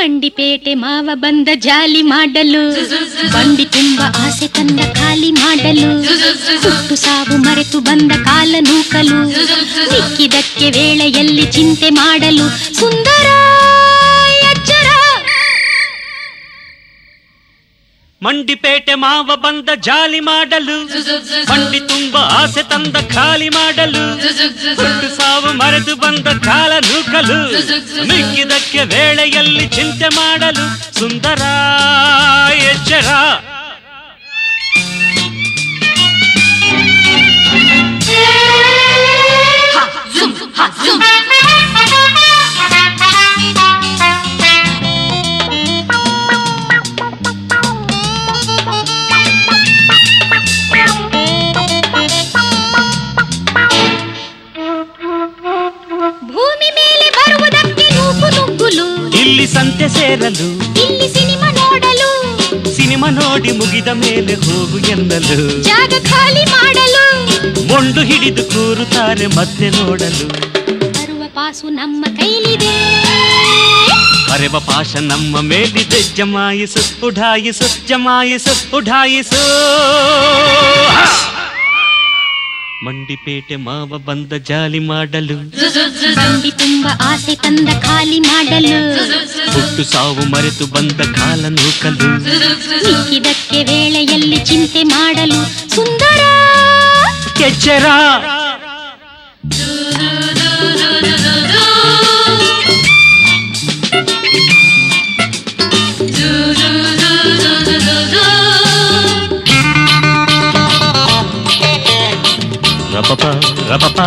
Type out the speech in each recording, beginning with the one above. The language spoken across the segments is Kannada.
ಮಂಡಿಪೇಟೆ ಮಾವ ಬಂದ ಜಾಲಿ ಮಾಡಲು, ಬಂಡಿ ತುಂಬ ಆಸೆ ತಂದ ಖಾಲಿ ಮಾಡಲು, ಹುಟ್ಟು ಸಾವು ಮರೆತು ಬಂದ ಕಾಲ ನೂಕಲು, ಮಿಕ್ಕಿದಕ್ಕೆ ವೇಳೆಯಲ್ಲಿ ಚಿಂತೆ ಮಾಡಲು ಸುಂದರ ಎಚ್ಚರ. ಮಂಡಿಪೇಟೆ ಮಾವ ಬಂದ ಜಾಲಿ ಮಾಡಲು, ಬಂಡಿ ತುಂಬ ಆಸೆ ತಂದ ಖಾಲಿ ಮಾಡಲು, ಹುಟ್ಟು ಸಾವು ಮರೆತು ಬಂದ ಕಾಲ ನೂಕಲು, ಮಿಕ್ಕಿದಕ್ಕೆ ವೇಳೆಯಲ್ಲಿ ಚಿಂತೆ ಮಾಡಲು ಸುಂದರ ಎಚ್ಚರ. ಭೂಮಿ ಮೇಲೆ ಬರುವುದಕ್ಕೆ ನೂಕು ನುಗ್ಗುಲು, ಇಲ್ಲಿ ಸಂತೆ ಸೇರಲು, ಇಲ್ಲಿ ಸಿನಿಮಾ ನೋಡಲು, ಸಿನಿಮಾ ನೋಡಿ ಮುಗಿದ ಮೇಲೆ ಹೋಗು ಎನ್ನಲು, ಜಾಗ ಖಾಲಿ ಮಾಡಲು, ಮೊಂಡು ಹಿಡಿದು ಕೂರುತ್ತಾರೆ ಮತ್ತೆ ನೋಡಲು. ಬರುವ ಪಾಸು ನಮ್ಮ ಕೈಲಿದೆ, ಬರೆವ ಪಾಶ ನಮ್ಮ ಮೇಲಿದೆ, ಜಮಾಯಿಸು ಉಢಾಯಿಸು ಜಮಾಯಿಸು ಉಢಾಯಿಸು. ಮಂಡಿಪೇಟೆ ಮಾವ ಬಂದ ಜಾಲಿ ಮಾಡಲು, ಬಂಡಿ ತುಂಬ ಆಸೆ ತಂದ ಖಾಲಿ ಮಾಡಲು, ಹುಟ್ಟು ಸಾವು ಮರೆತು ಬಂದ ಕಾಲ ನೂಕಲು, ಮಿಕ್ಕಿದಕ್ಕೆ ವೇಳೆಯಲ್ಲಿ ಚಿಂತೆ ಮಾಡಲು ಸುಂದರ ಎಚ್ಚರ. ರಪಪ ರಪಪ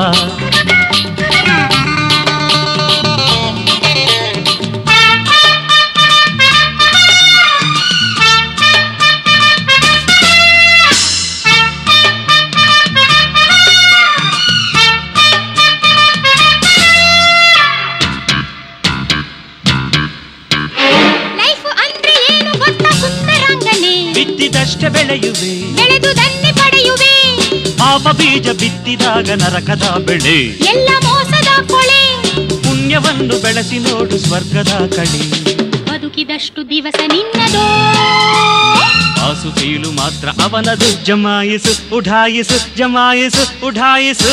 ಲೈಫ್ ಅಂದ್ರೆ ಏನು ಗೊತ್ತಾ ಸುಂದರಾಂಗನೆ, ಬಿತ್ತಿದಷ್ಟೇ ಬೆಳೆಯುವೆ, ಬೆಳೆದುದನ್ನೇ ಪಡೆಯುವೆ, ಪಾಪ ಬೀಜ ಬಿತ್ತಿದಾಗ ನರಕದ ಬೆಳೆ, ಎಲ್ಲ ಮೋಸದ ಕೊಳೆ, ಪುಣ್ಯವನ್ನು ಬೆಳೆಸಿ ನೋಡು ಸ್ವರ್ಗದ ಕಡೆ. ಬದುಕಿದಷ್ಟು ದಿವಸ ನಿನ್ನದೋ, ಆಸು ಕೀಲು ಮಾತ್ರ ಅವನದು, ಜಮಾಯಿಸು ಉಢಾಯಿಸು ಜಮಾಯಿಸು ಉಢಾಯಿಸು.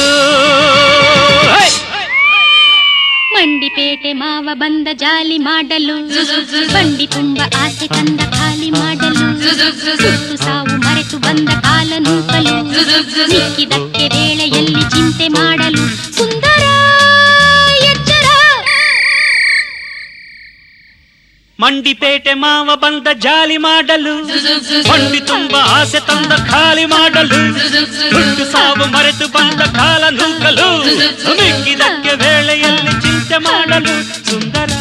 ಮಂಡಿಪೇಟೆ ಮಾವ ಬಂದ ಜಾಲಿ ಮಾಡಲು, ಬಂಡಿ ತುಂಬ ಆಸೆ ತಂದ ಖಾಲಿ ಮಾಡಲು, ಹುಟ್ಟು ಸಾವು ಮರೆತು ಬಂದ ಕಾಲ ನೂಕಲು, ಮಿಕ್ಕಿದಕ್ಕೆ ವೇಳೆಯಲ್ಲಿ ಚಿಂತೆ ಮಾಡಲು ಸುಂದರ ಎಚ್ಚರ. ಮಂಡಿಪೇಟೆ ಮಾವ ಬಂದ ಜಾಲಿ ಮಾಡಲು, ಬಂಡಿ ತುಂಬ ಆಸೆ ತಂದ ಖಾಲಿ ಮಾಡಲು, ಹುಟ್ಟು ಸಾವು ಮರೆತು ಬಂದ ಕಾಲ ನೂಕಲು, ಮಿಕ್ಕಿದಕ್ಕೆ ವೇಳೆಯಲ್ಲಿ ಚಿಂತೆ ಮಾಡಲು ಸುಂದರ